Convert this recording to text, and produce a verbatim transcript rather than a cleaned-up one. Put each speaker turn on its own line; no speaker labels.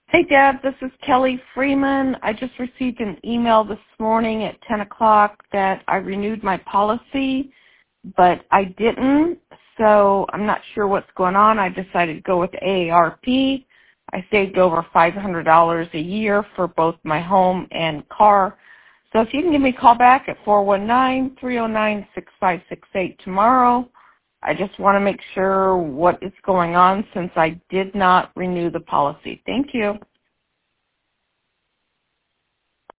Hey, Deb, this is Kelly Freeman. I just received an email this morning at ten o'clock that I renewed my policy, but I didn't, so I'm not sure what's going on. I decided to go with A A R P. I saved over five hundred dollars a year for both my home and car. So if you can give me a call back at four one nine, three oh nine, six five six eight tomorrow. I just want to make sure what is going on since I did not renew the policy. Thank you.